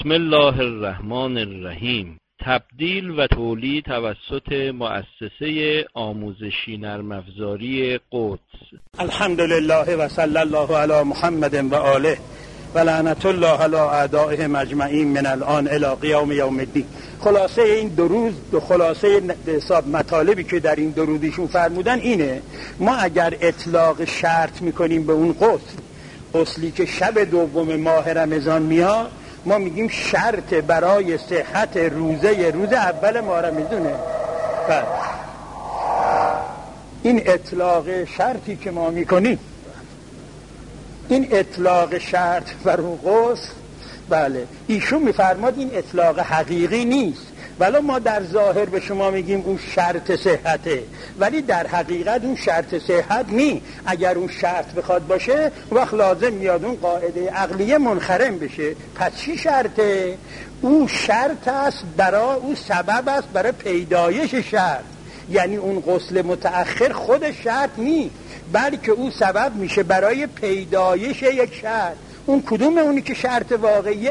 بسم الله الرحمن الرحیم. تبدیل و تولید توسط مؤسسه آموزشی نرم افزاری قدس. الحمدلله و صلی الله علی محمد و آله و لعنت الله علی اعدائهم اجمعین من الان الی قیام یوم الدین. خلاصه این دو روز خلاصه حساب مطالبی که در این درودشون فرمودن اینه: ما اگر اطلاق شرط میکنیم به اون غسلی که شب دوم ماه رمضان میاد، ما میگیم شرط برای صحت روز اول ماه رمضانه. این اطلاق شرطی که ما میکنیم، این اطلاق شرط بر اون غسل، بله ایشون میفرماد این اطلاق حقیقی نیست، ولی ما در ظاهر به شما میگیم اون شرط صحته، ولی در حقیقت اون شرط صحت نی. اگر اون شرط بخواد باشه وقت لازم میاد اون قاعده عقلیه منخرم بشه. پس چی شرطه؟ اون شرط است برای اون سبب است برای پیدایش شرط، یعنی اون غسل متأخر خود شرط نی، بلکه اون سبب میشه برای پیدایش یک شرط. اون کدومه؟ اونی که شرط واقعی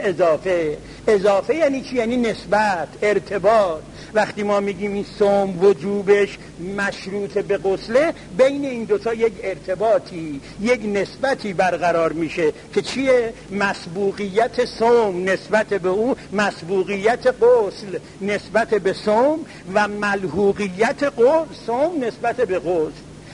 اضافه یعنی چی؟ یعنی نسبت، ارتباط. وقتی ما میگیم این صوم وجوبش مشروط به غسله، بین این دوتا یک ارتباطی، یک نسبتی برقرار میشه که چیه؟ مسبوقیت صوم نسبت به او، مسبوقیت غسل نسبت به صوم و ملحوقیت صوم نسبت به غسل.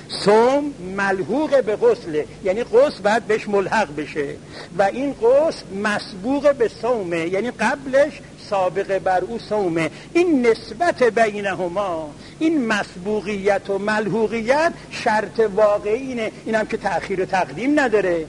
صوم ملحوق به غسله، یعنی غسل باید بهش ملحق بشه، و این غسل مسبوق به صومه، یعنی قبلش سابقه بر او صومه. این نسبت بینهما، این مسبوقیت و ملحوقیت شرط واقعی اینه. اینم که تأخیر و تقدیم نداره،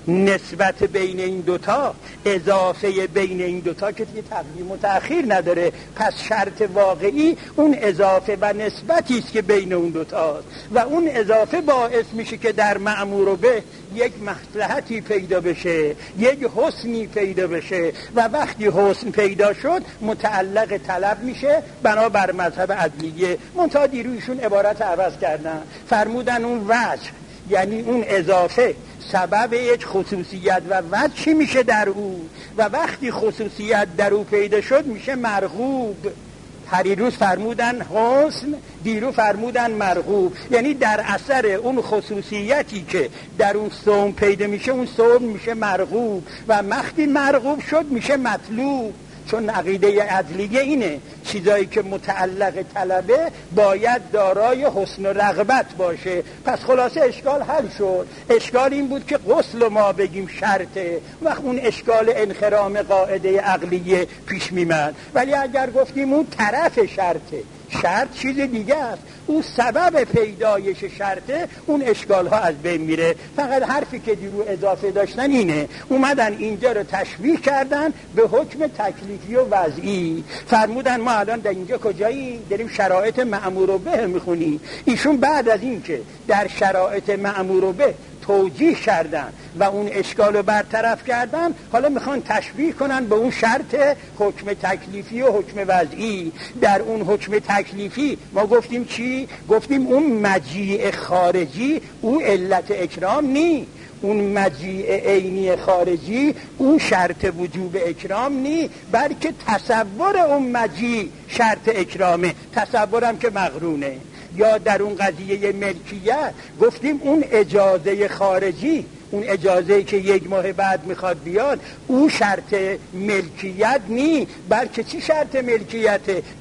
نسبت بین این دوتا، اضافه بین این دوتا که دیگه تقدیم و تأخیر نداره. پس شرط واقعی اون اضافه و نسبتی است که بین اون دوتاست، و اون اضافه باعث میشه که در مأمور به یک مصلحتی پیدا بشه، یک حسنی پیدا بشه، و وقتی حسن پیدا شد متعلق طلب میشه بنابر مذهب عدلیه. منتها دیرویشون عبارت عوض کردن، فرمودن اون وجه یعنی اون اضافه سبب یک خصوصیت و وجه چی میشه در او، و وقتی خصوصیت در او پیدا شد میشه مرغوب. پریروز فرمودن حسن، دیرو فرمودن مرغوب، یعنی در اثر اون خصوصیتی که در اون صوم پیدا میشه، اون صوم میشه مرغوب، و وقتی مرغوب شد میشه مطلوب. چون عقیده عدلیه اینه چیزایی که متعلق طلبه باید دارای حسن و رغبت باشه. پس خلاصه اشکال حل شد. اشکال این بود که غسل ما بگیم شرطه، وقت اون اشکال انخرام قاعده عقلیه پیش میمد. ولی اگر گفتیم اون طرف شرطه، شرط چیز دیگه است، اون سبب پیدایش شرطه، اون اشکال ها از بین میره. فقط حرفی که دیرو اضافه داشتن اینه، اومدن اینجا رو تشبیه کردن به حکم تکلیفی و وضعی. فرمودن ما الان در اینجا کجایی؟ داریم شرایط مأمور به میخونیم. ایشون بعد از این که در شرایط مأمور به توجیه کردن و اون اشکال رو برطرف کردن، حالا میخوان تشبیه کنن به اون شرط حکم تکلیفی و حکم وضعی. در اون حکم تکلیفی ما گفتیم چی؟ گفتیم اون مجیء خارجی او علت اکرام نی، اون مجیء عینی خارجی اون شرط وجوب اکرام نی، بلکه تصور اون مجیء شرط اکرامه. تصورم که مقرونه. یا در اون قضیه ملکیت گفتیم اون اجازه خارجی، اون اجازه‌ای که یک ماه بعد میخواد بیاد، اون شرط ملکیت نی، بلکه چی شرط ملکیت؟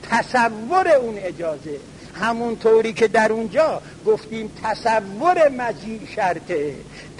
تصور اون اجازه. همون طوری که در اونجا گفتیم تصور مجیء شرطه،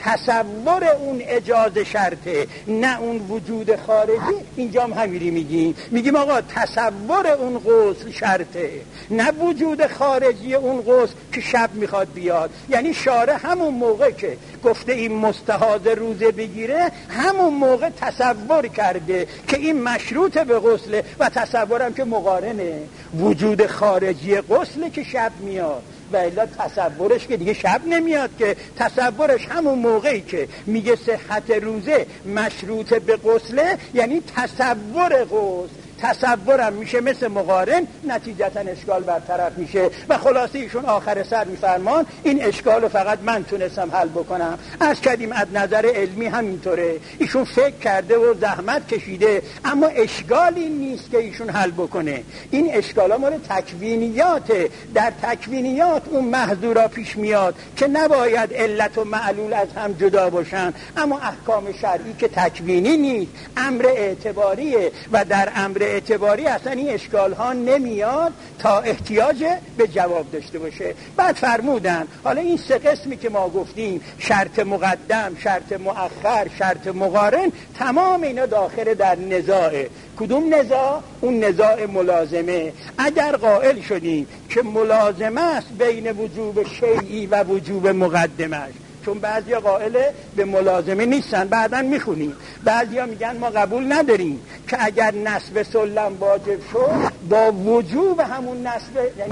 تصور اون اجازه شرطه، نه اون وجود خارجی. اینجا هم همینی میگیم آقا تصور اون غسل شرطه، نه وجود خارجی اون غسل که شب میخواد بیاد. یعنی شارع همون موقع که گفته این مستحاض روزه بگیره، همون موقع تصور کرده که این مشروط به غسله، و تصورم که مقارنه وجود خارجی غسله که شب میاد، و الا تصورش که دیگه شب نمیاد، که تصورش همون موقعی که میگه صحت روزه مشروط به غسله، یعنی تصور غسل، تصورم میشه مثل مقارن، نتیجتا اشکال برطرف میشه. و خلاصه ایشون آخر سر میفرمان این اشکال رو فقط من تونستم حل بکنم. از کردیم از نظر علمی همینطوره، ایشون فکر کرده و زحمت کشیده، اما اشکالی نیست که ایشون حل بکنه. این اشکالا مال تکوینیاته. در تکوینیات اون محظورا پیش میاد که نباید علت و معلول از هم جدا باشن، اما احکام شرعی که تکوینی نیست، امر اعتباریه و در امر اعتباری اصلا این اشکال ها نمیاد تا احتیاج به جواب داشته باشه. بعد فرمودن حالا این سه قسمی که ما گفتیم، شرط مقدم، شرط مؤخر، شرط مقارن، تمام اینا داخل در نزاعه. کدوم نزاع؟ اون نزاع ملازمه. اگر قائل شدیم که ملازمه است بین وجوب شیعی و وجوب مقدمش، چون بعضیا قائل به ملازمه نیستن، بعداً میخونیم. بعضیا میگن ما قبول نداریم که اگر نصب سلم واجب شد با وجوب همون نصب، یعنی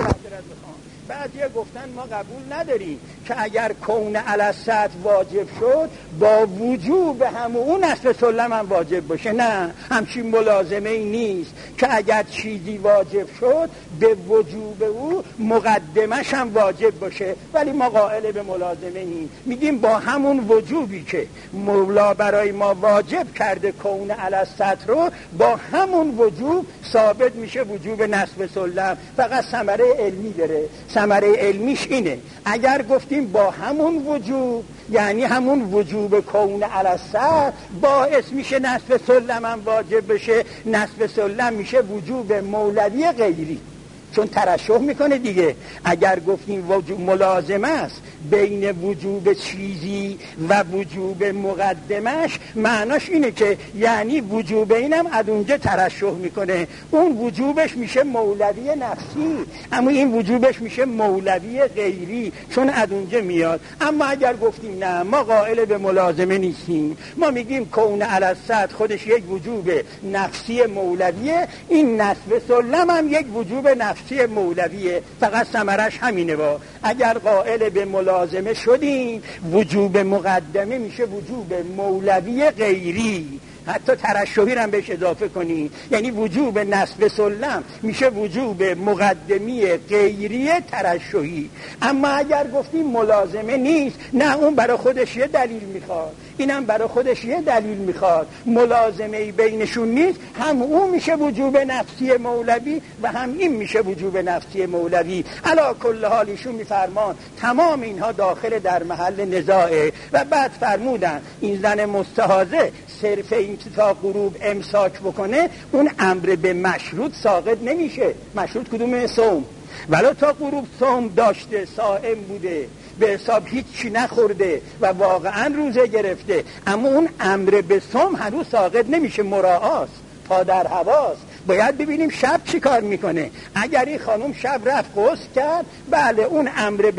بعضیا گفتن ما قبول نداریم که اگر کون علی السطح واجب شد با وجوب همون نصب سلم هم واجب باشه. نه، همچین ملازمه ای نیست که اگر چیزی واجب شد به وجوب او مقدمش هم واجب باشه. ولی ما قائل به ملازمه ایم، میگیم با همون وجوبی که مولا برای ما واجب کرده کون علی السطح رو، با همون وجوب ثابت میشه وجوب نصب سلم. فقط ثمره علمی داره. ثمره علمیش اینه اگر گفتیم با همون وجوب، یعنی همون وجوب کون علی السطح باعث میشه نصب سلم هم واجب بشه. نصب سلم میشه وجوب مولوی غیری، چون ترشح میکنه دیگه. اگر گفتیم وجوب ملازمه است بین وجوب چیزی و وجوب مقدمش، معناش اینه که یعنی وجوب اینم از اونجا ترشح میکنه، اون وجوبش میشه مولوی نفسی، اما این وجوبش میشه مولوی غیری، چون از اونجا میاد. اما اگر گفتیم نه، ما قائل به ملازمه نیستیم، ما میگیم کون علی السطح خودش یک وجوب نفسی مولویه، این نصب سلم هم یک وجوب نفسی مولویه، فقط ثمرش همینه. با اگر قائل به ملازمه شدیم، وجوب مقدمه میشه وجوب مولوی غیری، حتی ترشحی هم بهش اضافه کنی، یعنی وجوب نصب سلم میشه وجوب مقدمی غیری ترشحی. اما اگر گفتیم ملازمه نیست، نه، اون برای خودش یه دلیل میخواد، اینم برای خودش یه دلیل میخواد، ملازمه بینشون نیست، هم اون میشه وجوب نفسی مولوی و هم این میشه وجوب نفسی مولوی. علی کل حال ایشون میفرمان تمام اینها داخل در محل نزاعه. و بعد فرمودن این زن مستحاضه صرف این تا غروب امساک بکنه، اون امر به مشروط ساقط نمیشه. مشروط کدومه؟ صوم. ولو تا غروب صوم داشته، صائم بوده، به حساب هیچی نخورده و واقعا روزه گرفته، اما اون امر به صوم هنوز ساقط نمیشه، مراعاست، پا در هواست. باید ببینیم شب چی کار میکنه. اگر این خانم شب رفت غسل کرد، بله، اون امر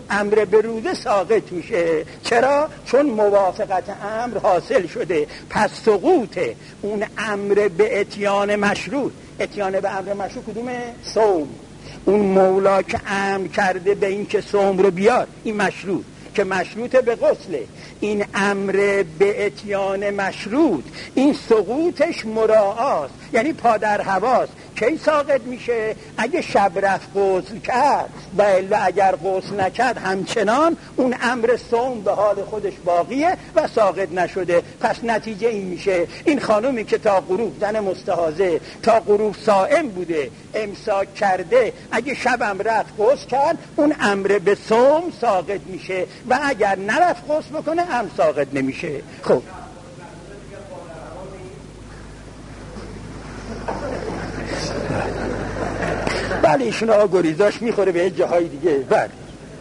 به روزه ساقط میشه. چرا؟ چون موافقت امر حاصل شده، پس سقوط اون امر به اتیان مشروط. اتیان به امر مشروط کدومه؟ صوم. اون مولا که امر کرده به این که صوم رو بیار، این مشروط که مشروط به غسله. این امر به اتیان مشروط، این سقوطش مراعاست، یعنی پا در هواست. کی ساقط میشه؟ اگه شب رفت غسل کرد، و الا اگر غسل نکرد همچنان اون امر صوم به حال خودش باقیه و ساقط نشده. پس نتیجه این میشه این خانومی که تا غروب، زن مستحاضه، تا غروب صائم بوده، امساک کرده، اگه شبم رفت غسل کرد، اون امر به صوم ساقط میشه و اگر نرفت غسل بکنه هم ساقط نمیشه. خب بله، ایشون آقا گریزاش میخوره به جاهای دیگه. بله،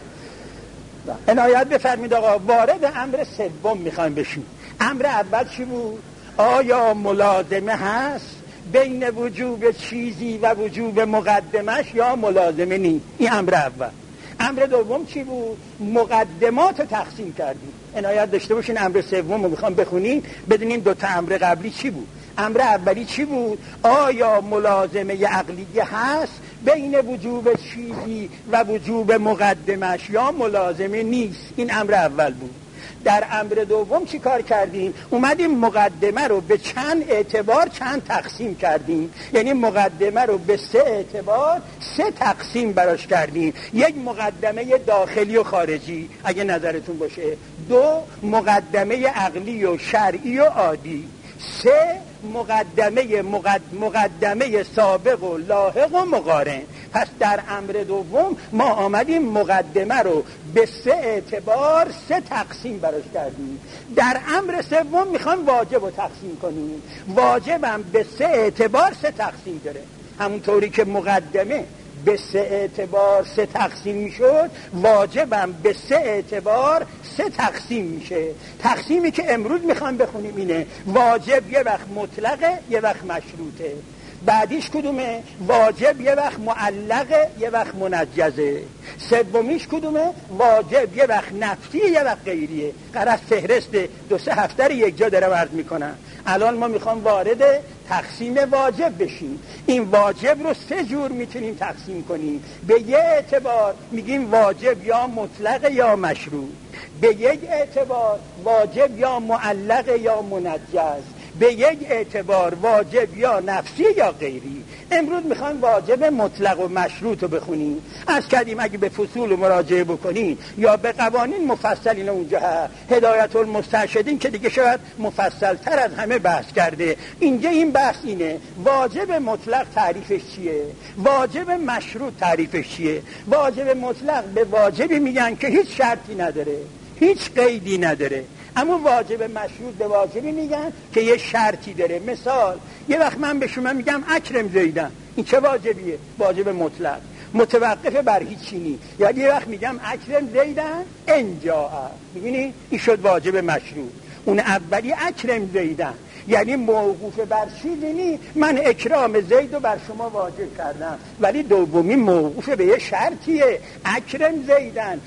عنایت بفرمید آقا. وارد امر سوم میخوایم بشیم. امر اول چی بود؟ آیا ملازمه هست بین وجوب چیزی و وجوب مقدمش یا ملازمه نیست؟ این امر اول. امر دوم چی بود؟ مقدمات رو تقسیم کردیم. عنایت داشته باشین امر سوم رو میخوام بخونیم بدونیم دو تا امر قبلی چی بود. امر اولی چی بود؟ آیا ملازمه عقلیه هست بین وجوب چیزی و وجوب مقدمش یا ملازمه نیست؟ این امر اول بود. در امر دوم چی کار کردیم؟ اومدیم مقدمه رو به چند اعتبار چند تقسیم کردیم. یعنی مقدمه رو به 3 اعتبار 3 تقسیم براش کردیم. یک مقدمه داخلی و خارجی اگه نظرتون باشه، 2 مقدمه عقلی و شرعی و عادی، 3 مقدمه سابق و لاحق و مقارن. پس در امر دوم ما آمدیم مقدمه رو به 3 اعتبار 3 تقسیم براش کردیم. در امر سوم میخوام واجب رو تقسیم کنیم. واجبم به 3 اعتبار 3 تقسیم داره. همونطوری که مقدمه به 3 اعتبار 3 تقسیم میشد، واجبم به 3 اعتبار 3 تقسیم میشه. تقسیمی که امروز میخوام بخونیم اینه: واجب یه وقت مطلقه، یه وقت مشروطه. بعدیش کدومه؟ واجب یه وقت معلقه، یه وقت منجزه. سومیش کدومه؟ واجب یه وقت نفسیه، یه وقت غیریه. قرار فهرست 2-3 هفته رو یک جا دارم عرض میکنم. الان ما میخوام وارد تقسیم واجب بشیم. این واجب رو 3 جور میتونیم تقسیم کنیم. به یه اعتبار میگیم واجب یا مطلق یا مشروط. به یک اعتبار واجب یا معلق یا منجز. به یک اعتبار واجب یا نفسی یا غیری. امروز میخوایم واجب مطلق و مشروط رو بخونیم. از کردیم اگه به فصول مراجعه بکنین یا به قوانین مفصلین اونجا هست. هدایت المسترشدین که دیگه شاید مفصل تر از همه بحث کرده. اینجا این بحث اینه: واجب مطلق تعریفش چیه؟ واجب مشروط تعریفش چیه؟ واجب مطلق به واجبی میگن که هیچ شرطی نداره، هیچ قیدی نداره. اما واجب مشروط به واجبی میگن که یه شرطی داره. مثال: یه وقت من به شما میگم اکرم زیدن، این چه واجبیه؟ واجب مطلق، متوقف بر هیچی نی. یا یه وقت میگم اکرم زیدن انجا، میبینی این شد واجب مشروط. اون اولی اکرم زیدن یعنی موقوف بر چیزی نی، من اکرام زید رو بر شما واجب کردم، ولی دومی موقوف به یه شرطیه: اکرم زیدن،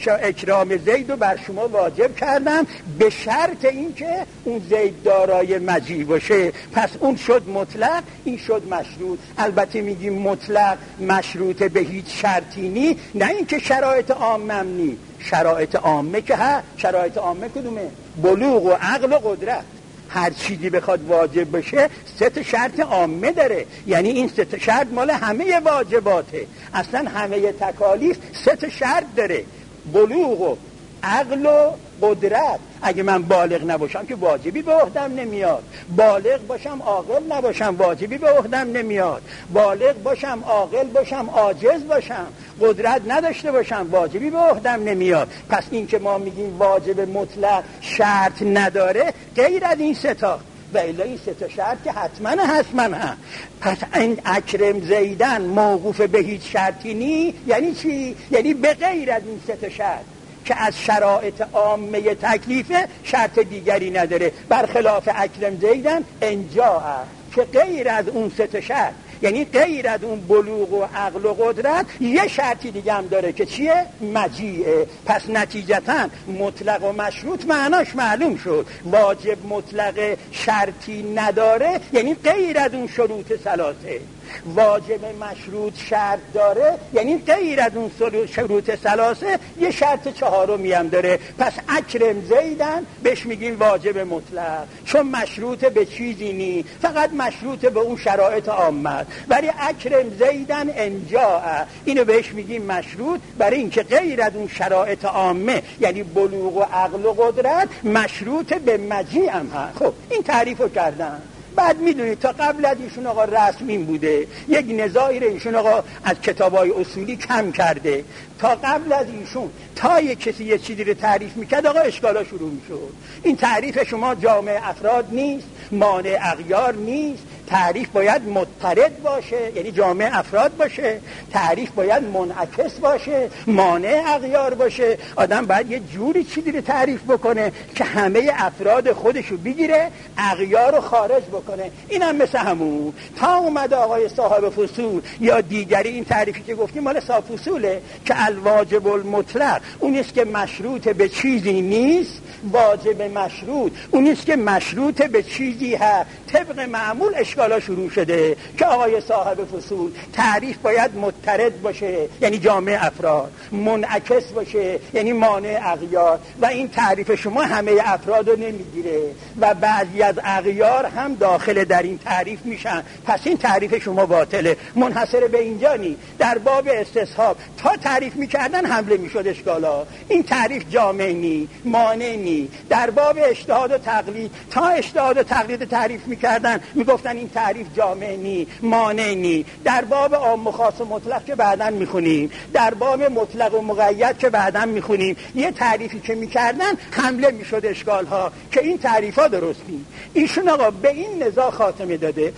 اکرام زید رو بر شما واجب کردم به شرط اینکه اون زید دارای مجیع باشه. پس اون شد مطلق، این شد مشروط. البته میگیم مطلق مشروط به هیچ شرطی نی، نه اینکه شرایط عامه نی. شرایط عامه که ها، شرایط عامه کدومه؟ بلوغ و عقل و قدرت. هر چیزی بخواد واجب بشه 3 شرط عامه داره. یعنی این 3 شرط مال همه واجباته. اصلا همه تکالیف 3 شرط داره: بلوغ و عقل و قدرت. اگه من بالغ نباشم که واجبی به عهدم نمیاد. بالغ باشم عاقل نباشم واجبی به عهدم نمیاد. بالغ باشم عاقل باشم عاجز باشم قدرت نداشته باشم واجبی به عهدم نمیاد. پس این که ما میگیم واجب مطلق شرط نداره غیر از این 3 تا، و الا این 3 شرط که حتما هست. پس این اکرم زیدن موقوف به هیچ شرطی نی. یعنی چی؟ یعنی به غیر از این 3 شرط که از شرایط عامه تکلیفه شرط دیگری نداره. برخلاف اکرم زیدن انجا که غیر از اون 3 شرط، یعنی غیر از اون بلوغ و عقل و قدرت یه شرطی دیگه هم داره که چیه؟ مجیعه. پس نتیجتاً مطلق و مشروط معناش معلوم شد. واجب مطلق شرطی نداره یعنی غیر از اون شروط 3. واجب مشروط شرط داره یعنی غیر از اون شروط 3 یه شرط 4می هم داره. پس اکرم زیدن بهش میگیم واجب مطلق، چون مشروط به چیزی نی، فقط مشروط به اون شرایط عامه. ولی اکرم زیدن انجا، اینو بهش میگیم مشروط برای اینکه غیر از اون شرایط عامه یعنی بلوغ و عقل و قدرت مشروط به مجیع هم هست. خب این تعریفو کردن. بعد میدونید تا قبل از ایشون آقا رسم این بوده، یک نزاعی رو ایشون آقا از کتابای اصولی کم کرده. تا قبل از ایشون تا یک کسی یه چیزی رو تعریف میکرد آقا اشکالا شروع میشد. این تعریف شما جامع افراد نیست، مانع اغیار نیست. تعریف باید مضطرد باشه یعنی جامع افراد باشه. تعریف باید منعکس باشه، مانع اغیار باشه. آدم باید یه جوری چیزی رو تعریف بکنه که همه افراد خودشو بگیره، اغیار رو خارج بکنه. اینم مثل همون تا اومده آقای صاحب فصول یا دیگری این تعریفی که گفتیم مال صاحب فصوله که الواجب المطلق اونیست که مشروط به چیزی نیست، واجب مشروط اونیست که مشروط به چیزی هست. طبق معمول اشکالا شروع شده که آقای صاحب فصول تعریف باید مضطرد باشه یعنی جامع افراد، منعکس باشه یعنی مانع اغیار، و این تعریف شما همه افراد رو نمیگیره و بعضی از اغیار هم داخل در این تعریف میشن، پس این تعریف شما باطله. منحصر به اینجا نی، در باب استصحاب تا تعریف میکردن حمله میشد اشکالا، این تعریف جامع نی، مانع نی. در باب اجتهاد و تقلید تا اجتهاد و تقلید تعریف میکردن میگفتن این تعریف جامع نی، مانع نی. در باب عام و خاص و مطلق که بعداً میخونیم، در باب مطلق و مقید که بعداً میخونیم، یه تعریفی که میکردن حمله میشد اشکالها که این تعریفا درست نی. ایشون آقا به این نزاع خاتمه داده.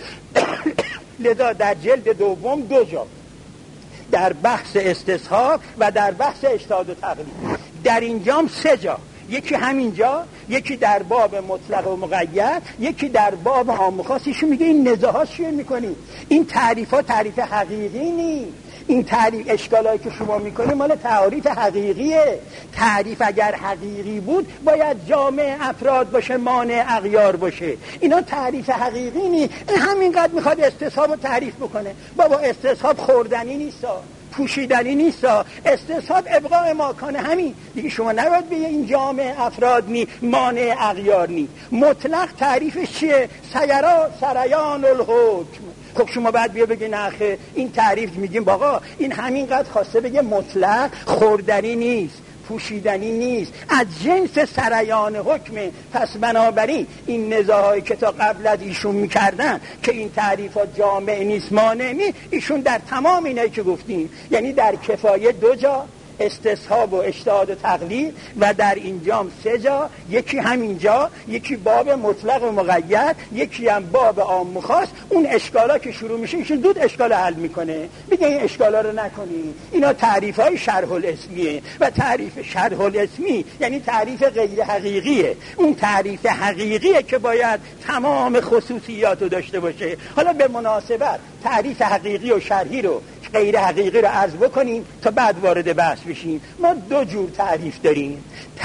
لذا در جلد دوم دو جا در بحث استصحاب و در بحث اجتهاد و تقلید، در اینجام سه جا، یکی همینجا، یکی در باب مطلق و مقید، یکی در باب عام و خاص. ایشون میگه این نزاعات چیه میکنی؟ این تعریفات تعریف حقیقی نی. این تعریف اشکالایی که شما میکنی مال تعریف حقیقیه. تعریف اگر حقیقی بود باید جامع افراد باشه، مانع اغیار باشه. اینا تعریف حقیقی نی. این همینقدر میخواد استصحاب رو تعریف بکنه. بابا استصحاب خوردنی نیستا، پوشیدنی نیستا، استصحاب ابقاء ماکان همین دیگه. شما نباید به این جامع افراد نی، مانع اغیار نی. مطلق تعریفش چیه؟ سریان الحکم. خب شما بعد بیا بگی نخه این تعریف میگیم باقا این همینقدر خواسته بگه مطلق خوردنی نیست، پوشیدنی نیست، از جنس سریان حکمه. پس بنابراین این نزاعی که تا قبل از ایشون میکردن که این تعریفات جامع نیست، مانع نیست، ایشون در تمام اینایی که گفتیم، یعنی در کفایه دو جا استصحاب و اجتهاد و تقلید، و در اینجام سه جا، یکی همینجا، یکی باب مطلق و مقید، یکی هم باب عام و خاص. اون اشکالا که شروع میشه ایشون دو اشکال حل میکنه، میگه این اشکالا رو نکنی، اینا تعریف های شرح الاسمیه، و تعریف شرح الاسمی یعنی تعریف غیر حقیقیه. اون تعریف حقیقیه که باید تمام خصوصیات رو داشته باشه. حالا به مناسبت تعریف حقیقی و شرحی رو، غیر حقیقی رو عرض بکنیم تا بعد وارد بحث بشیم. ما دو جور تعریف داریم،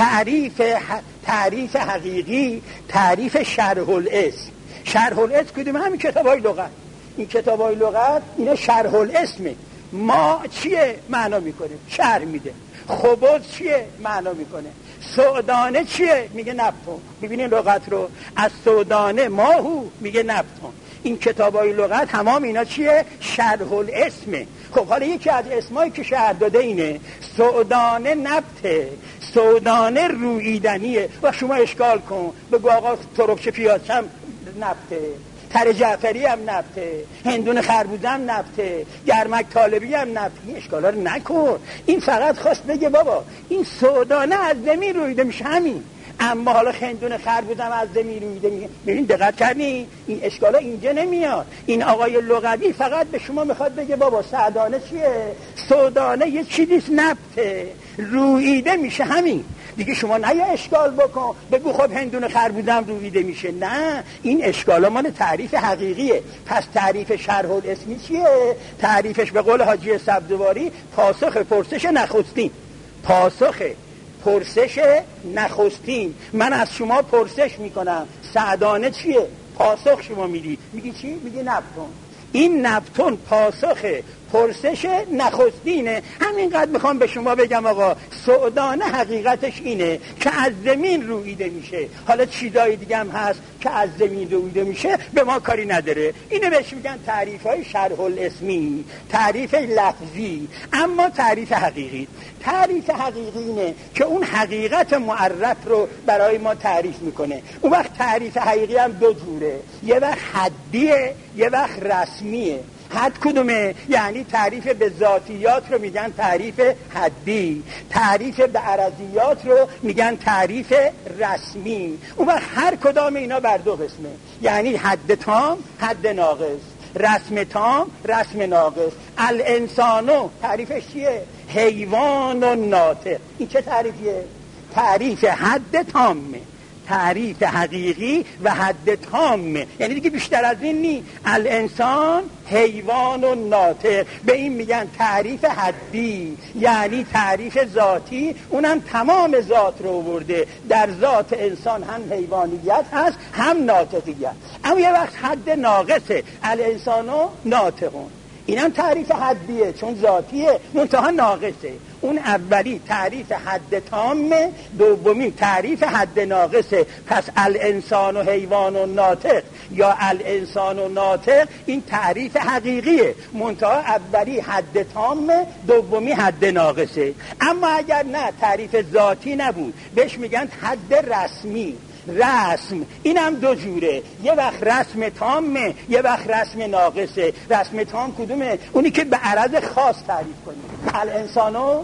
تعریف حقیقی، تعریف شرح الاسم. شرح الاسم کدوم؟ همین کتابای لغت. این کتابای لغت اینا شرح الاسمه. ما چیه معنا میکنه؟ شرح میده. خبز چیه معنا میکنه؟ سودانه چیه؟ میگه نبتون. ببینین لغت رو، از سودانه ماهو میگه نبتون. این کتابای لغت تمام اینا چیه؟ شرح الاسمه. خب حالا یکی از اسمایی که شرح داده اینه سودانه نبته، سودانه رویدنیه. و شما اشکال کن بگو آقا تربچه پیاز هم نبته، تر جعفری هم نبته، هندون خربوزه هم نبته، گرمک طالبی هم نبته. این اشکالا رو نکن. این فقط خواست بگه بابا این سودانه از زمین رویده میشه همین، اما حالا خندون خربوزم از زمین رویده میگه. ببین دقت کردین این اشکالا اینجا نمیاد. این آقای لغوی فقط به شما میخواد بگه بابا سعدانه چیه؟ سودانه یه چیزیش نبته، رویده میشه همین دیگه. شما نه یا اشکال بکن بگو خب هندون خربوزم رویده میشه. نه، این اشکالا مال تعریف حقیقیه. پس تعریف شرح الاسمی چیه؟ تعریفش به قول حاجی سبزواری پاسخ پرسش نخستین. پاسخ پرسش نخستین. من از شما پرسش میکنم سعدانه چیه؟ پاسخ شما میدی، میگی چی؟ میگی نبتون. این نبتون پاسخ پرسش نخستینه. همینقدر میخوام به شما بگم آقا سعدانه حقیقتش اینه که از زمین رویده میشه. حالا چیزای دیگه هم هست که از زمین رویده میشه، به ما کاری نداره. اینو بهش میگن تعریف های شرح الاسمی، تعریف لفظی. اما تعریف حقیقی، تعریف حقیقی اینه که اون حقیقت معرف رو برای ما تعریف میکنه. اون وقت تعریف حقیقی هم دو جوره، یه وقت حدیه، یه وقت رسمیه. حد کدومه؟ یعنی تعریف به ذاتیات رو میگن تعریف حدی، تعریف به عرضیات رو میگن تعریف رسمی. اون وقت هر کدام اینا بر دو قسمه، یعنی حد تام، حد ناقص، رسم تام، رسم ناقص. الانسانو تعریفش چیه؟ حیوان و ناطق. این چه تعریفیه؟ تعریف حد تامه، تعریف حقیقی و حد تامه، یعنی دیگه بیشتر از این نی. الانسان حیوان و ناطق، به این میگن تعریف حدی، یعنی تعریف ذاتی، اونم تمام ذات رو برده. در ذات انسان هم حیوانیت هست هم ناطقیت، اما یه وقت حد ناقصه. الانسان و ناطقون، اینم تعریف حدیه چون ذاتیه، منتها ناقصه. اون اولی تعریف حد تامه، دومی تعریف حد ناقصه. پس الانسان و حیوان و ناطق یا الانسان و ناطق این تعریف حقیقیه، منتها اولی حد تامه، دومی حد ناقصه. اما اگر نه تعریف ذاتی نبود، بهش میگن حد رسمی. رسم اینم دو جوره، یه وقت رسم تامه، یه وقت رسم ناقصه. رسم تام کدومه؟ اونی که به عرض خاص تعریف کنیم. الانسانو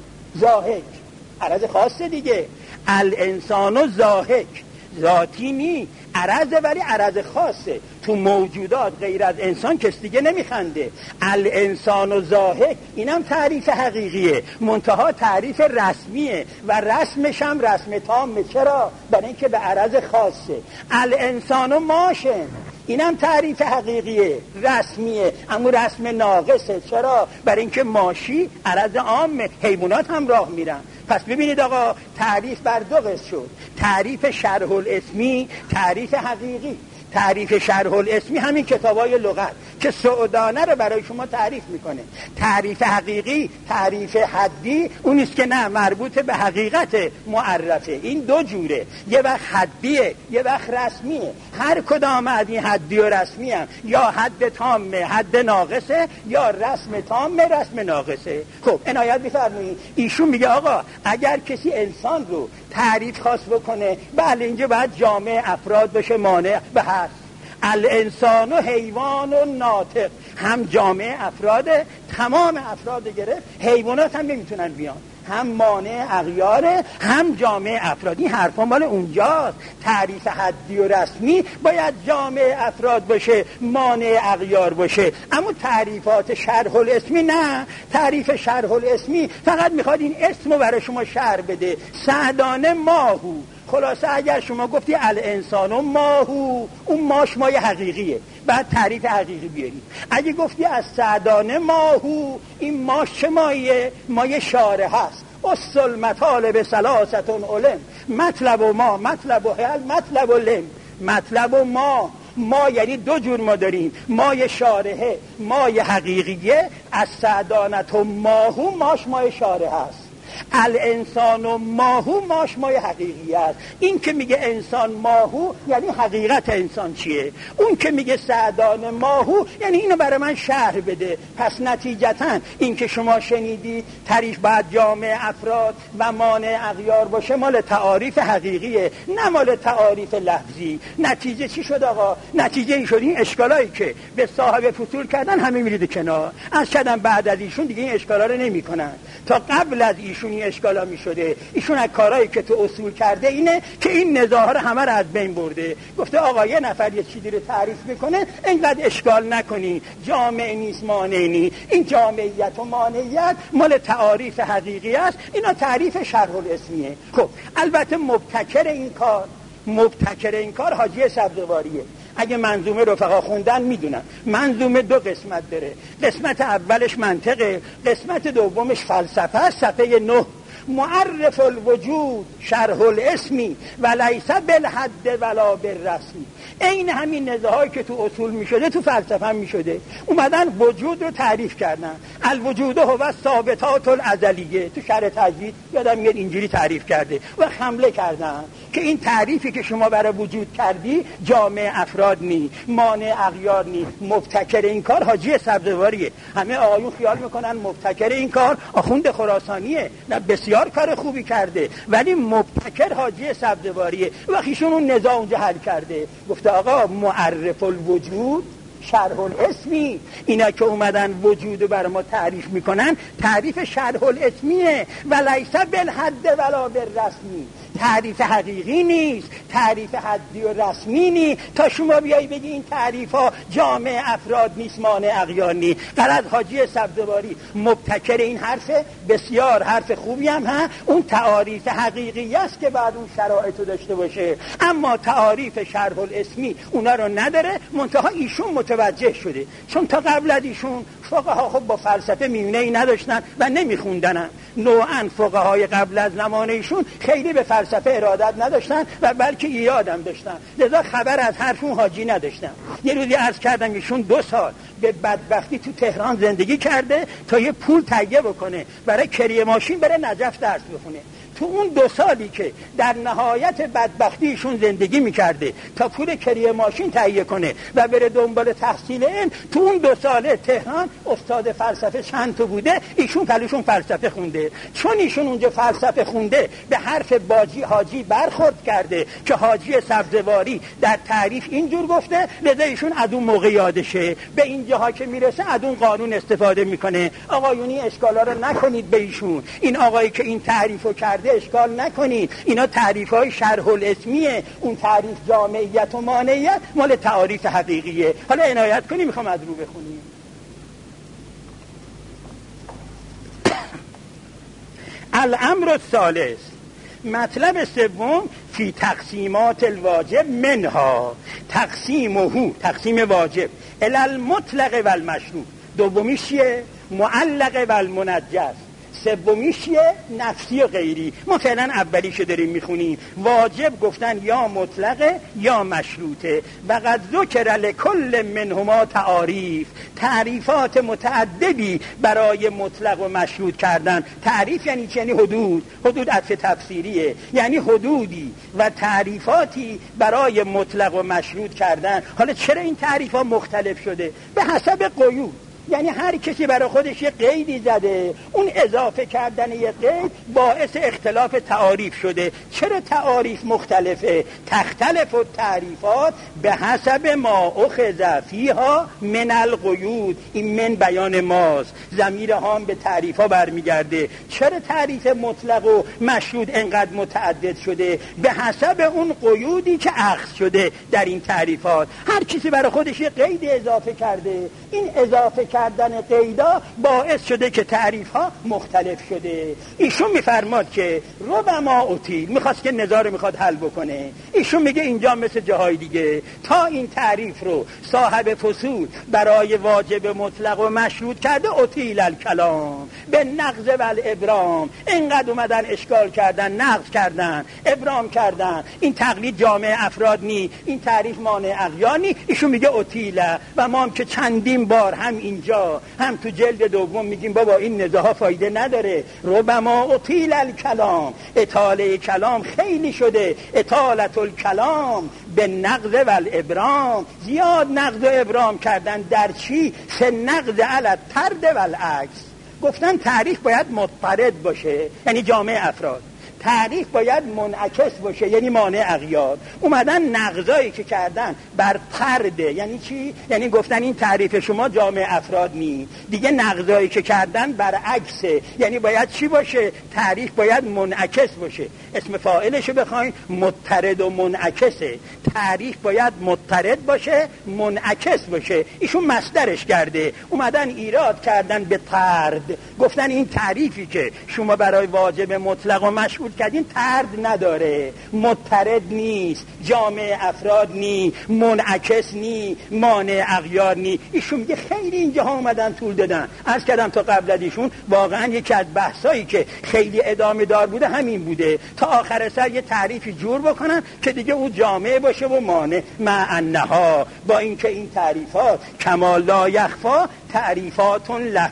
زاهک، عرض خاصه دیگه. الانسانو زاهک ذاتی نی، عرضه، ولی عرض خاصه. تو موجودات غیر از انسان کس دیگه نمیخنده. الانسان و ضاحک اینم تعریف حقیقیه، منتها تعریف رسمیه و رسمش هم رسم تامه. چرا؟ برای اینکه به عرض خاصه. الانسان و ماشن اینم تعریف حقیقیه، رسمیه، اما رسم ناقصه. چرا؟ برای اینکه ماشی عرض عامه، حیوانات هم راه میرن. پس ببینید آقا، تعریف بر دو قسم شد: تعریف شرح الاسمی، تعریف حقیقی. تعریف شرح الاسمی همین کتابای لغت که سعودانه رو برای شما تعریف میکنه. تعریف حقیقی، تعریف حدی، اونیست که نه مربوط به حقیقت معرفه. این دو جوره، یه وقت حدیه یه وقت رسمیه. هر کدام از این حدی و رسمی هم یا حد تامه حد ناقصه، یا رسم تامه رسم ناقصه. خب عنایت بفرمایید، ایشون میگه آقا اگر کسی انسان رو تعریف خاص بکنه، بله اینجا باید جامع افراد باشه، مانع به هست. الانسان و حیوان و ناطق هم جامع افراده، تمام افراد گرفت، حیوانات هم نمیتونن بیان، هم مانع اغیاره هم جامع افراد. این حرفا مال اونجاست. تعریف حدی و رسمی باید جامع افراد باشه، مانع اغیار باشه. اما تعریفات شرح الاسمی نه. تعریف شرح الاسمی فقط میخواد این اسمو برای شما شرح بده. سعدانه ماهو. خلاصه اگر شما گفتی الانسان و ماهو، اون ماش مای حقیقیه، بعد تعریف حقیقی بیارید. اگه گفتی از سعدانه ماهو، این ماش چه مایه؟ مای شاره هست. اصل مطالب سلاستون علم، مطلب و ما، مطلب و حل، مطلب و لم. مطلب و ما یعنی دو جور ما داریم: مای شارحه، مای حقیقیه. از سعدانت و ماهو، ماش مای شاره هست. الانسان و ماهو، ماش مای حقیقی است. این که میگه انسان ماهو یعنی حقیقت انسان چیه. اون که میگه سعدان ماهو یعنی اینو برای من شرح بده. پس نتیجتا این که شما شنیدی تعریف باید جامع افراد و مانع اغیار باشه، مال تعاریف حقیقیه، نه مال تعاریف لفظی. نتیجه چی شد آقا؟ نتیجه این شد این اشکالایی که به صاحب فصول کردن همه میرید کنار. از شدن بعد از ایشون دیگه این اشکالا رو نمیکنن. تا قبل از ایشون این اشکالا میشده. ایشون از کارهایی که تو اصول کرده اینه که این نزاع‌ها رو همه رو از بین برده. گفته آقا یه نفر یه چیزی رو تعریف میکنه، اینقدر اشکال نکنی، جامع نیست، مانع نیست. این جامعیت و مانعیت مال تعاریف حقیقی است. اینا تعریف شرح الاسمیه. خب البته مبتکر این کار حاجی سبزواریه. اگه منظومه رفقا خوندن میدونن منظومه دو قسمت داره. قسمت اولش منطقه، قسمت دومش فلسفه است. صفحه 9: معرف الوجود شرح الاسمی و لیس بالحد ولا بالرسمی. این همین نزاعی که تو اصول میشده تو فلسفه هم میشده. اومدن وجود رو تعریف کردن. الوجود هو ثابتات الازلیه. تو شرح تجدید یادم میاد اینجوری تعریف کرده و حمله کردن که این تعریفی که شما برای وجود کردی جامع افراد نی، مانع اغیار نی. مبتکر این کار حاجی سبزواریه. همه آقایون خیال میکنن مبتکر این کار آخوند خراسانیه. نه، بسیار کار خوبی کرده، ولی مبتکر حاجی سبزواریه. وقتیشون اون نزاع اونجا حل کرده. گفته آقا معرف الوجود شرح الاسمی. اینا که اومدن وجود رو برای ما تعریف میکنن تعریف شرح الاسمیه و لیس بالحد ولا بالرسمی. تعریف حقیقی نیست، تعریف حدی و رسمی نیست تا شما بیایی بگی این تعریف ها جامع افراد نیست، مانع اغیار نیست. غلط. حاجی سبزواری مبتکر این حرفه، بسیار حرف خوبی هم ها. اون تعاریف حقیقی است که بعد اون شرایط رو داشته باشه، اما تعاریف شرح الاسمی اونا رو نداره. منتها ایشون متوجه شده، چون تا قبل از ایشون فقها خب با فلسفه میونه‌ای نداشتن و نمیخوندن. نوعاً فقهای قبل از زمان ایشون خیلی به فلسفه ارادت نداشتن و بلکه ایراد هم داشتن، لذا خبر از حرفون حاجی نداشتن. یه روزی عرض کردم ایشون 2 سال به بدبختی تو تهران زندگی کرده تا یه پول تهیه بکنه برای کریه ماشین بره نجف درس بخونه. تو اون 2 سالی که در نهایت بدبختیشون زندگی میکرده تا پول کریه ماشین تهیه کنه و بره دنبال تحصیل علم، تو اون 2 ساله تهران استاد فلسفه چند تا بوده، ایشون پلوشون فلسفه خونده. چون ایشون اونجا فلسفه خونده به حرف باجی حاجی برخورد کرده که حاجی سبزواری در تعریف اینجور گفته، لذا ایشون از اون موقع یادشه. به اینجاها که میرسه از اون قانون استفاده میکنه. آقایونی اشکالا رو نکنید به ایشون، این آقایی که این تعریفو کرده اشکال نکنید، اینا تعریف‌های شرح الاسمیه. اون تعریف جامعیت و مانعیت مال تعاریف حقیقیه. حالا عنایت کنیم، میخوام از رو بخونیم. الامر الثالث، مطلب سوم، فی تقسیمات الواجب منها تقسیمه، تقسیم واجب، الی المطلق و المشروط. دومیش چیه؟ معلق و المنجز. سومیش چیه؟ نفسی و غیری. ما فعلا اولیشو داریم میخونیم. واجب گفتن یا مطلقه یا مشروطه. و قد ذکر لکل منهما تعاریف، تعریفات متعددی برای مطلق و مشروط کردن. تعریف یعنی چی؟ یعنی حدود. حدود عطف تفسیریه، یعنی حدودی و تعریفاتی برای مطلق و مشروط کردن. حالا چرا این تعریفات مختلف شده؟ به حسب قیود. یعنی هر کسی برای خودش یه قیدی زده، اون اضافه کردن یه قید باعث اختلاف تعاریف شده. چرا تعاریف مختلفه؟ تختلف التعریفات به حسب ما اخذ فیها من القیود. این من بیان ماست، ضمیر هام به تعریف ها برمیگرده. چرا تعریف مطلق و مشروط انقدر متعدد شده؟ به حسب اون قیودی که اخذ شده در این تعریفات. هر کسی برای خودش یه قید اضافه کرده، این اضافه کردن قیدا باعث شده که تعریف ها مختلف شده. ایشون میفرماد که ربما اوتیل، میخواست که نزاع رو میخواد حل بکنه. ایشون میگه اینجا مثل جاهای دیگه تا این تعریف رو صاحب فصول برای واجب مطلق و مشروط کرده، اوتیل الکلام به نقض و الابرام. اینقدر اومدن اشکال کردن، نقض کردن، ابرام کردن. این تقلید جامع افراد نی، این تعریف مانع اغیار نی. ایشون میگه اوتیله. و ما هم که چندین بار هم اینجا هم تو جلد دوم میگیم بابا این نزاها فایده نداره. ربما اطیل الکلام، اطاله کلام خیلی شده. اطالت الکلام به نقض و الابرام، زیاد نقض و ابرام کردن. در چی؟ سه نقض علی الطرد و العکس. گفتن تعریف باید مضطرد باشه، یعنی جامع افراد. تعریف باید منعکس باشه، یعنی مانع اغیار. اومدن نقضایی که کردن بر طرده. یعنی چی؟ یعنی گفتن این تعریف شما جامع افراد نی. دیگه نقضایی که کردن برعکسه، یعنی باید چی باشه؟ تعریف باید منعکس باشه. اسم فاعلشو بخواین مضطرد و منعکسه. تعریف باید مضطرد باشه، منعکس باشه. ایشون مصدرش کرده. اومدن ایراد کردن به طرد. گفتن این تعریفی که شما برای واجب مطلق و مشروط کردین طرد نداره، مضطرد نیست، جامع افراد نی، منعکس نی، مانع اغیار نی. ایشون میگه خیلی اینجاها اومدن طول دادن. عرض کردم تا قبل از ایشون واقعا یکی از بحثایی که خیلی ادامه دار بوده همین بوده، تا آخر سر یه تعریفی جور بکنن که دیگه اون جامع باشه و مانع. مع انها، با اینکه این تعریفات کما لا یخفا تعریفات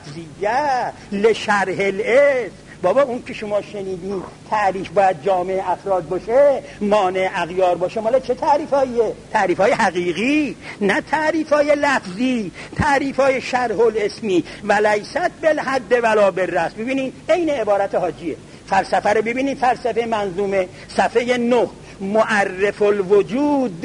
لفظیه لشرح الاسم. بابا اون که شما شنیدین تعریف باید جامع افراد باشه، مانع اغیار باشه، مالا چه تعریفاییه؟ تعریفای حقیقی، نه تعریفای لفظی، تعریفای شرح الاسمی. ولیست بالحد ولا بالرسم. ببینین این عبارت حاجیه. فلسفه رو ببینین، فلسفه منظومه صفحه 9، معرف الوجود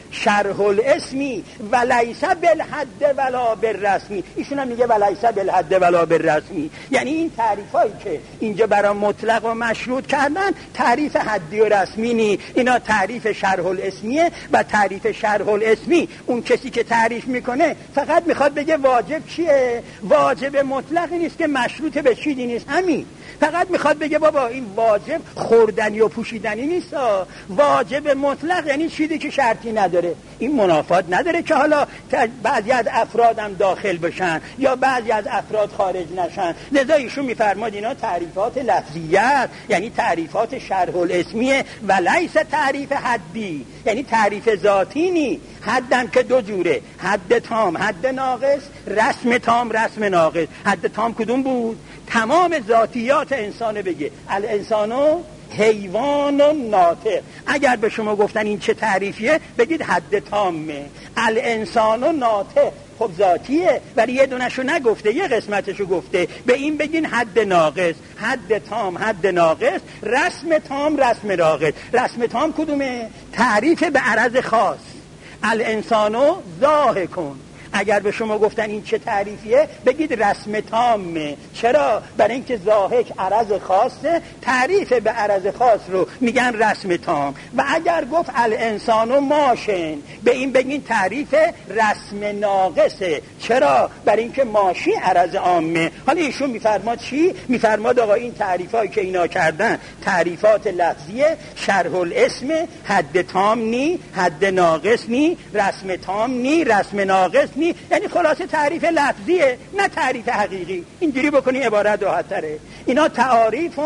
شرح الاسمی ولیس بالحد ولا بالرسمی. ایشون هم میگه ولیس بالحد ولا بالرسمی، یعنی این تعریفایی که اینجا برای مطلق و مشروط کردن تعریف حدی و رسمی نی، اینا تعریف شرح الاسمیه و تعریف شرح الاسمی اون کسی که تعریف میکنه فقط میخواد بگه واجب چیه، واجب مطلقی نیست که مشروط به چیزی نیست، همین فقط میخواد بگه بابا این واجب خوردنی و پوشیدنی نیست، واجب مطلق یعنی چیزی که شرطی نداره. این منافات نداره که حالا بعضی از افراد هم داخل بشن یا بعضی از افراد خارج نشن. لذا ایشون میفرماد اینا تعریفات لفظیت، یعنی تعریفات شرح الاسمیه و لیس تعریف حدی، یعنی تعریف ذاتی نی. حدم که دو جوره، حد تام، حد ناقص، رسم تام، رسم ناقص. حد تام کدوم بود؟ تمام ذاتیات انسان بگه الانسانو حیوان و ناطق. اگر به شما گفتن این چه تعریفیه بگید حد تامه. الانسان و ناطق خب ذاتیه ولی یه دونشو نگفته، یه قسمتشو گفته، به این بگین حد ناقص. حد تام، حد ناقص، رسم تام، رسم ناقص. رسم تام کدومه؟ تعریف به عرض خاص. الانسانو ضاحکون. اگر به شما گفتن این چه تعریفیه بگید رسم تامه. چرا؟ برای اینکه ضاحک عرض خاصه، تعریف به عرض خاص رو میگن رسم تام. و اگر گفت الانسانو ماشن به این بگین تعریف رسم ناقصه. چرا؟ برای اینکه ماشی عرض عامه. حالا ایشون میفرماد چی؟ میفرماد آقا این تعریفایی که اینا کردن تعریفات لفظیه، شرح الاسم، حد تام نی، حد ناقص نی، رسم تام نی، رسم ناقص نی. یعنی خلاصه تعریف لفظیه نه تعریف حقیقی. اینجوری بکنی عبارت راحت‌تره. اینا تعاریف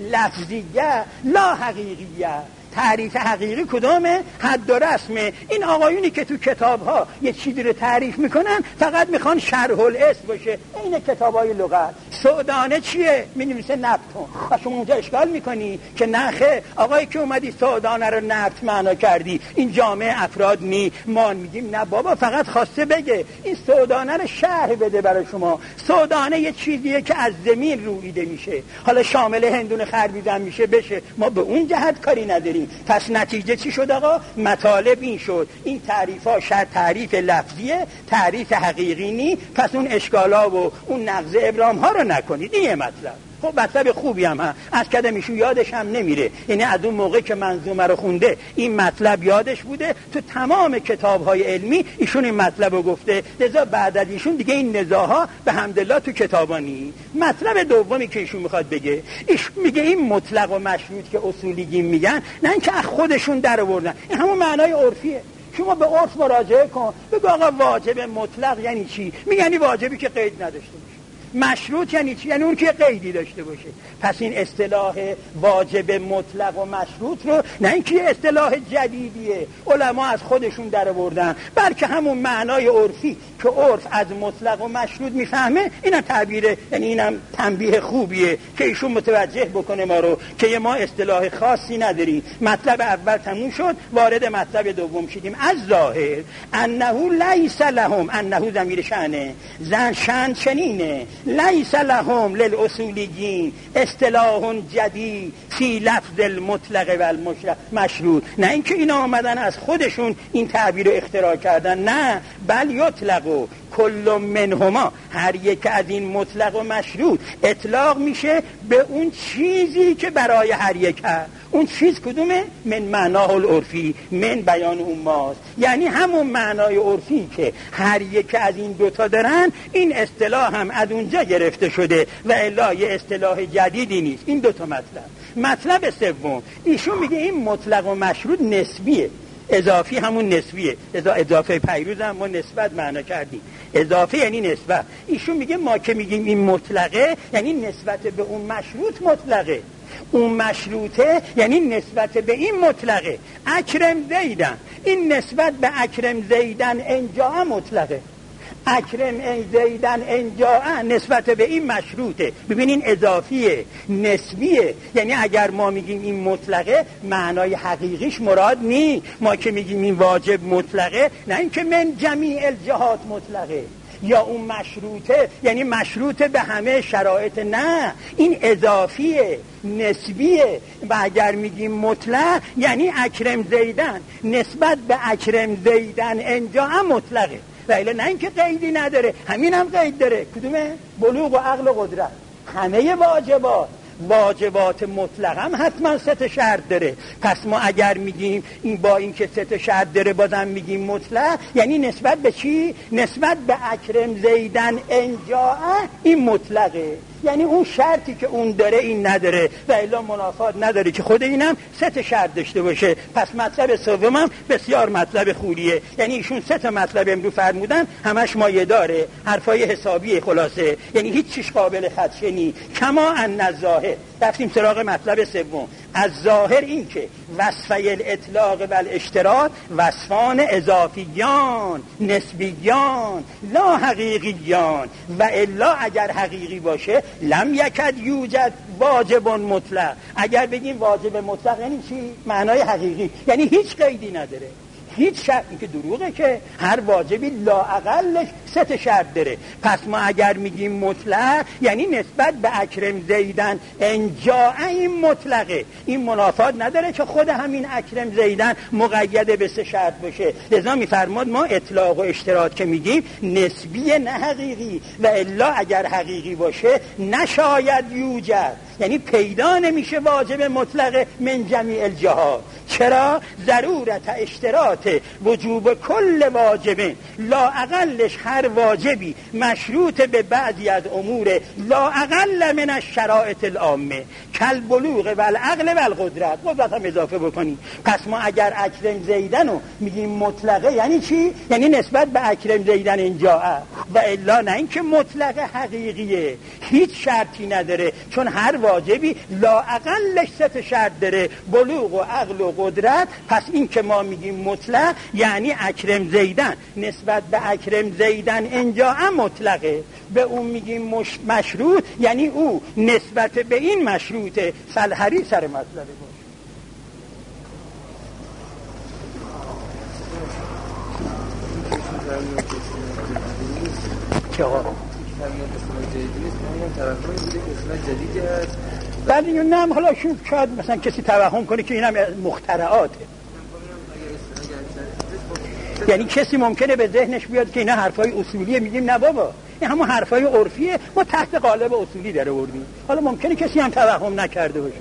لفظیه لا حقیقیه. تعریف حقیقی کدومه؟ حد و رسمه. این آقایونی که تو کتاب‌ها یه چیزی رو تعریف میکنن فقط میخوان شرح الاسم باشه. این کتاب‌های لغت. سعودانه چیه؟ می‌نویسه نبتون. شما اونجا اشکال میکنی که نخه آقایی که اومدی سعودانه رو نبت معنا کردی این جامعه افراد نی. ما میگیم نه بابا فقط خواسته بگه این سعودانه رو شرح بده برای شما. سعودانه یه چیزیه که از زمین رویده میشه، حالا شامل هندون خربیدن میشه بشه، ما به اون جهت کاری نداریم. پس نتیجه چی شد آقا؟ مطالب این شد این تعریفا تعریف لفظیه، تعریف حقیقی نی. پس اون اشکالا و اون نقض ابرام ها رو نکنید. این مطلب خب مطلب خوبی هم هست، از کدمیشون یادش هم نمیره. یعنی از اون موقع که منظومه رو خونده این مطلب یادش بوده، تو تمام کتاب‌های علمی ایشون این مطلب رو گفته. لذا بعد از ایشون دیگه این نزاها به حمدالله تو کتابا نی. مطلب دومی که ایشون میخواد بگه، ایشون میگه این مطلق و مشروط که اصولیگی میگن نه اینکه از خودشون در آوردن، این همون معنای عرفیه. شما به عرف مراجعه کن، بگو آقا واجب مطلق یعنی چی؟ میگن واجبی که قید نداشته باشه. مشروط یعنی چی؟ یعنی اون که قیدی داشته باشه. پس این اصطلاح واجب مطلق و مشروط رو نه اینکه اصطلاح جدیدیه علما از خودشون در آوردن، بلکه همون معنای عرفی که عرف از مطلق و مشروط میفهمه اینم تعبیره. یعنی اینم تنبیه خوبیه که ایشون متوجه بکنه ما رو که ما اصطلاح خاصی نداریم. مطلب اول تموم شد، وارد مطلب دوم شدیم. از ظاهر انه لیس لهم، انه ضمیر شأنه، شأن چنینه، لیس لهم للاصولیین اصطلاح جدید فی لفظ المطلق و المشروط. نه اینکه اینا آمدن از خودشون این تعبیر رو اختراع کردن، نه، بل یطلقو کل منهما، هر یک از این مطلق و مشروط اطلاق میشه به اون چیزی که برای هر یک هست. اون چیز کدومه؟ من معناه العرفی، من بیان اون ماست. یعنی همون معنای عرفی که هر یک از این دوتا دارن، این اصطلاح هم از اونجا گرفته شده و الا یه اصطلاح جدیدی نیست. این دوتا مطلب سوم، ایشون میگه این مطلق و مشروط نسبیه. اضافی همون نسبیه. اضافه پیروز هم ما نسبت معنا کردیم. اضافه یعنی نسبت. ایشون میگه ما که میگیم این مطلقه یعنی نسبت به اون مشروط مطلقه، اون مشروطه یعنی نسبت به این مطلقه. اکرم زیدن، این نسبت به اکرم زیدن انجا مطلقه. اکرم زیدن انجا نسبت به این مشروطه. ببینین اضافیه، نسبیه. یعنی اگر ما میگیم این مطلقه معنای حقیقیش مراد نی. ما که میگیم این واجب مطلقه، نه اینکه من جمیع الجهات مطلقه، یا اون مشروطه یعنی مشروط به همه شرایط، نه، این اضافیه، نسبیه. و اگر میگیم مطلق یعنی اکرم زیدن نسبت به اکرم زیدن اینجا هم مطلقه، ولی نه اینکه قیدی نداره، همین هم قید داره. کدومه؟ بلوغ و عقل و قدرت. همه واجبات مطلق هم حتما 3 شرط داره. پس ما اگر میگیم این با این که 3 شرط داره بازم میگیم مطلق، یعنی نسبت به چی؟ نسبت به اکرم زیدن انجا این مطلقه، یعنی اون شرطی که اون داره این نداره و الا منافات نداره که خود اینم 3 شرط داشته باشه. پس مطلب سومم بسیار مطلب خوبیه، یعنی ایشون 3 مطلب امرو فرمودن همش مایه داره، حرفای حسابی خلاصه، یعنی هیچ چیز قابل خدشه‌نی. کما ان الظاهر. رفتیم سراغ مطلب سوم. از ظاهر این که وصفه الاطلاق و الاشتراط وصفان اضافیان نسبیان لا حقیقیان، و الا اگر حقیقی باشه لم یکد یوجد واجب مطلق. اگر بگیم واجب مطلق یعنی چی؟ معنای حقیقی، یعنی هیچ قیدی نداره، هیچ شرطی، که دروغه که هر واجبی لااقلش 3 شرط داره. پس ما اگر میگیم مطلق یعنی نسبت به اکرم زیدن انجا این مطلقه، این منافات نداره که خود همین اکرم زیدن مقید به 3 شرط باشه. لذا میفرماد ما اطلاق و اشتراط که میگیم نسبی نه حقیقی، و الا اگر حقیقی باشه نشاید یوجد، یعنی پیدا نمیشه واجب مطلق من جمیع الجهات. چرا؟ ضرورت اشتراط وجوب کل واجبین لا اقلش هر واجبی مشروط به بعضی از امور لا اقل من الشرائط العامه کل بلوغ و العقل و القدرت. قدرت هم اضافه بکنی. پس ما اگر اکرم زیدن میگیم مطلقه یعنی چی؟ یعنی نسبت به اکرم زیدن اینجا و الا نه اینکه مطلق حقیقیه، هیچ شرطی نداره، چون هر واجبی لا اقلش 3 شرط داره، بلوغ و عقل و قدرت. پس این که ما میگیم مطلق یعنی اکرم زیدن نسبت به اکرم زیدن اینجا هم مطلقه. به اون میگیم مشروط یعنی او نسبت به این مشروطه. فلحری سر مطلبه باشه. که آقا بعد این نه حالا شاید مثلا کسی توهم کنه که اینم مخترعاته، یعنی کسی ممکنه به ذهنش بیاد که اینا حرفای اصولیه. میگیم نه بابا، این همون حرفای عرفیه، ما تحت قالب اصولی در آوردیم. حالا ممکنه کسی هم توهم نکرده باشه.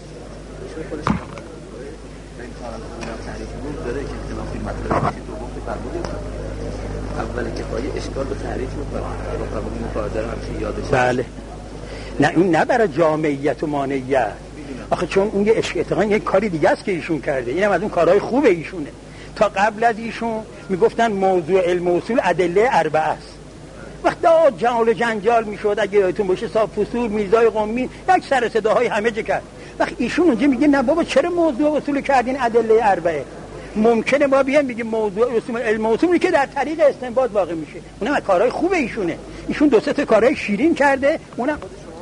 اول کفایه اشکال به تعریف میکنه با قبول مفاده همچین یادش. بله، نه اون نه برای جامعیت و مانعیت، آخه چون اون یه اتقان یک کاری دیگه است که ایشون کرده، اینم از اون کارهای خوب ایشونه. تا قبل از ایشون میگفتن موضوع علم و اصول ادله 4 است. وقتی جنجال جنجال میشد، اگه یادتون باشه صاحب فصول میرزای قمی یک سر صداهای همه جا کرد. وقتی ایشون اونجا میگه نه بابا چرا موضوع اصول کردین ادله 4؟ ممکنه ما بیان بگیم موضوع اصول علم و اصولی که در طریق استنباط واقع میشه. اونم از کارهای خوب ایشونه. ایشون 2-3 تا کارهای شیرین کرده. اونم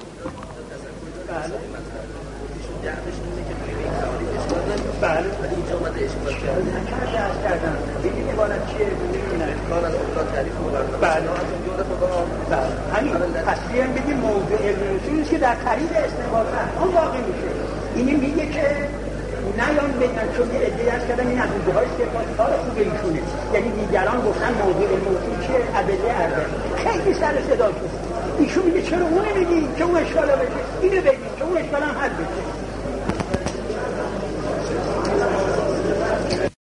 بله اینجا اومده اشکال کردن. ببین عبارت چیه؟ ببین کار از اون تعریف مقرر. بله همین. پس بیان بگیم موضوع علم و اصولی که در طریق استنباط اون واقع میشه. اینی میگه که نیان بگن، چون یه ادعای است کردن این از ایده‌های که کار خوب ایشونه، یعنی دیگران گفتن موضوع علم و اصول چیه؟ ادله 4. خیلی سر صدا شد. ایشون میگه چرا اون میگی که اون اشکال بشه، اینو بگید که اون اشکال هم حل بشه.